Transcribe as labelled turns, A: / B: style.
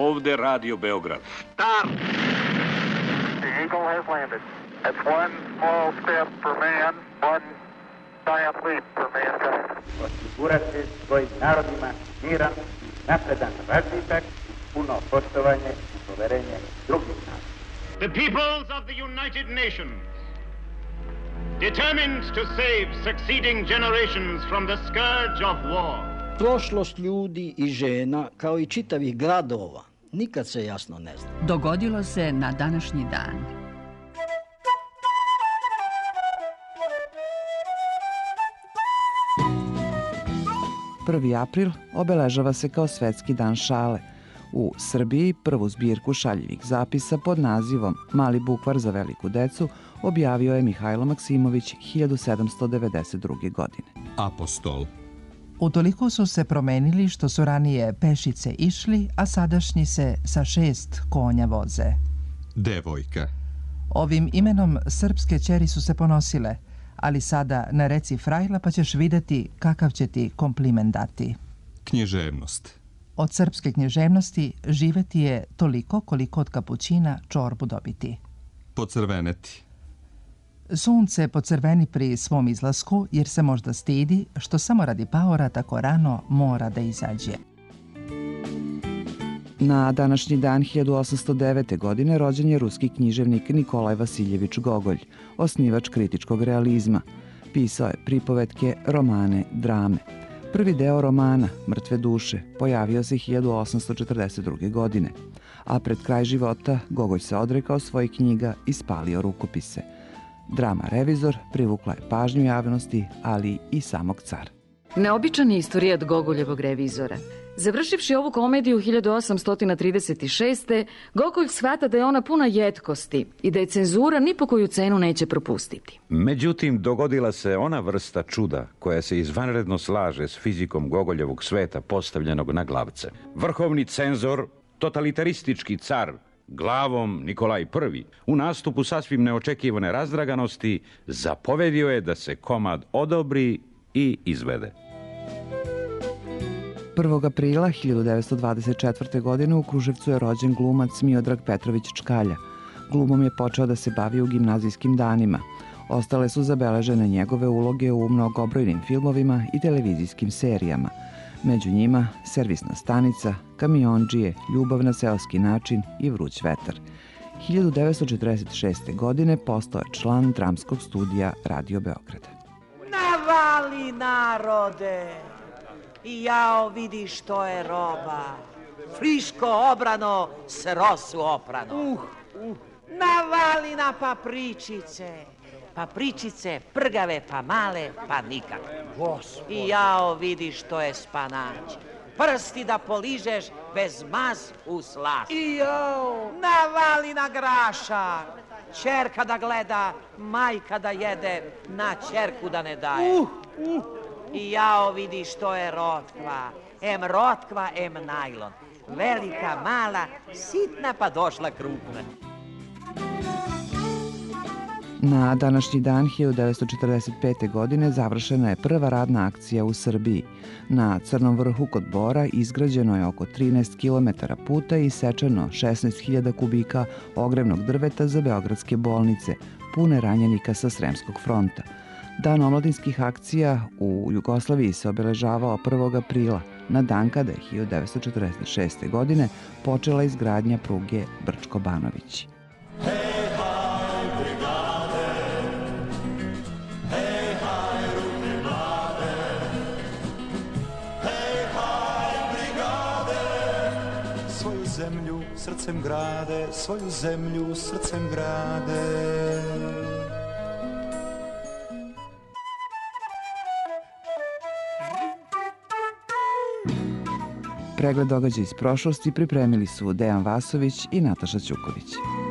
A: Ovde Radio Beograd.
B: Start! The Eagle has landed. That's one small step for man, one giant leap for mankind.
C: Osigurati svojim narodima miran, napredan razvitak, puno poštovanje i poverenje drugih naroda.
D: The peoples of the United Nations, determined to save succeeding generations from the scourge of war.
E: Prošlost ljudi i žena, kao i čitavih gradova, nikad se jasno ne zna.
F: Dogodilo se na današnji dan.
G: Prvi april obeležava se kao Svetski dan šale. U Srbiji prvu zbirku šaljivih zapisa pod nazivom Mali bukvar za veliku decu objavio je Mihajlo Maksimović 1792. godine.
H: Apostol.
I: Utoliko su se promenili što su ranije pešice išli, a sadašnji se sa 6 konja voze.
H: Devojka.
I: Ovim imenom srpske ćeri su se ponosile, ali sada nareci frajla pa ćeš videti kakav će ti kompliment dati.
H: Književnost.
I: Od srpske književnosti živeti je toliko koliko od kapućina čorbu dobiti.
H: Pocrveneti.
I: Sunce pocrveni pri svom izlasku jer se možda stidi što samo radi paora tako rano mora da izađe.
G: Na današnji dan 1809. godine rođen je ruski književnik Nikolaj Vasiljević Gogolj, osnivač kritičkog realizma. Pisao je pripovetke, romane, drame. Prvi deo romana, Mrtve duše, pojavio se 1842. godine, a pred kraj života Gogolj se odrekao svojih knjiga i spalio rukopise. Drama Revizor privukla je pažnju javnosti, ali i samog cara.
J: Neobičan je istorijat Gogoljevog Revizora. Završivši ovu komediju 1836. Gogolj shvata da je ona puna jetkosti i da je cenzura ni po koju cenu neće propustiti.
A: Međutim, dogodila se ona vrsta čuda koja se izvanredno slaže s fizikom Gogoljevog sveta postavljenog na glavce. Vrhovni cenzor, totalitaristički car, glavom Nikolaj I, u nastupu sasvim neočekivane razdraganosti, zapovedio je da se komad odobri i izvede.
G: 1. aprila 1924. godine u Kruševcu je rođen glumac Miodrag Petrović Čkalja. Glumom je počeo da se bavi u gimnazijskim danima. Ostale su zabeležene njegove uloge u mnogobrojnim filmovima i televizijskim serijama. Među njima Servisna stanica, Kamiondžije, Ljubav na seoski način i Vruć vetar. 1946. godine postao je član dramskog studija Radio Beograda.
K: Navali narode! I jao vidi što je roba. Friško obrano, s rosu oprano. Navali na papričice. Papričice prgave pa male pa nikakve. I jao vidi što je spanać. Prsti da poližeš bez mas u slaš. I jao! Navali na grašak. Ćerka da gleda, majka da jede, na ćerku da ne daje. I jao vidi što je rotkva. Em rotkva, em najlon. Velika, mala, sitna pa došla krupna.
G: Na današnji dan 1945. godine završena je prva radna akcija u Srbiji. Na Crnom vrhu kod Bora izgrađeno je oko 13 km puta i isečeno 16.000 kubika ogrevnog drveta za beogradske bolnice, pune ranjenika sa Sremskog fronta. Dan omladinskih akcija u Jugoslaviji se obeležavao 1. aprila, na dan kada je 1946. godine počela izgradnja pruge Brčko-Banović.
L: Svoju zemlju srcem grade, svoju zemlju srcem grade.
G: Pregled događaja iz prošlosti pripremili su Dejan Vasović i Nataša Ćuković.